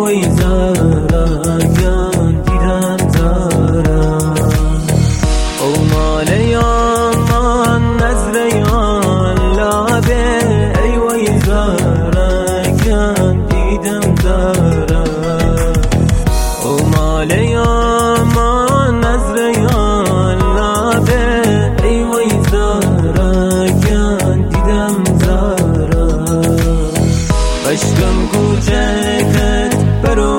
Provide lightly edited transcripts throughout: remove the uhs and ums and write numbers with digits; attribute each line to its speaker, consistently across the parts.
Speaker 1: وای زارگان دیدم زارم او مال یامان نظریان لابه ای وای زارگان دیدم زارم او مال یامان نظریان لابه ای وای زارگان دیدم زارم عشقم کوچکت برو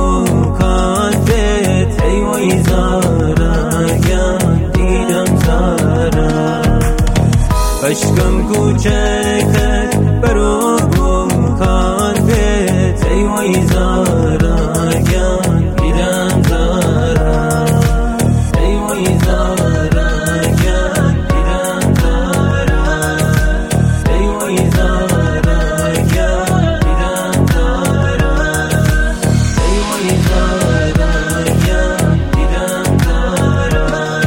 Speaker 1: بکاتت ای وای زارگان دیدم زارم عشقم کوچکت برو بکاتت ای وای زارگان دیدم زارم ای وای زارگان دیدم زارم ای وای زارگان دیدم زارم ای وای زارگان دیدم زارم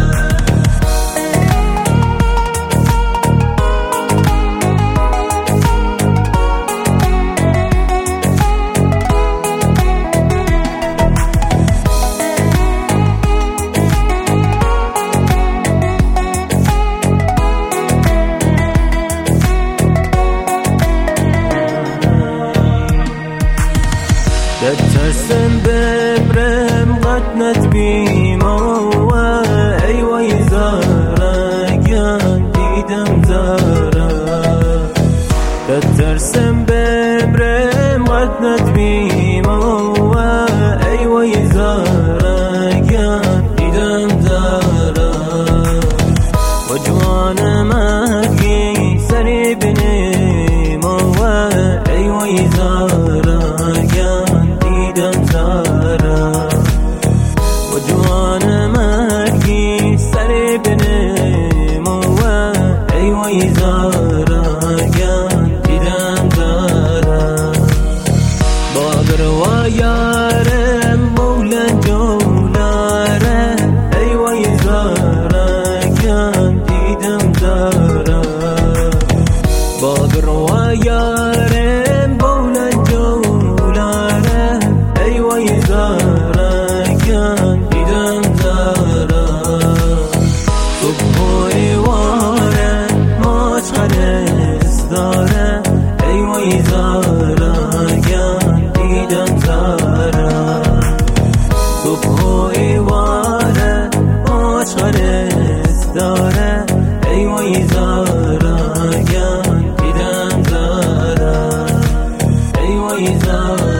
Speaker 1: ترسم ببرم قطنت بیما ای وای زارگان دیدم زارم ترسم ببرم قطنت بیما ای وای زارگان دیدم زارم و جوان مگی سری بنیما ای وای زارگان دیدم زارم و جوان مرگی سر بنمو ای وای زارگان دیدم زارم باگر و یارم مولا جولاره ای وای زارگان دیدم زارم باگر و یارم مولا جولاره ای وای زارگان دیدم زارم صبح و ایواره مشغلس داره ای وای زارگان دیدم زارم صبح و ایواره مشغلس داره ای وای زارگان دیدم زارم ای وای زارگان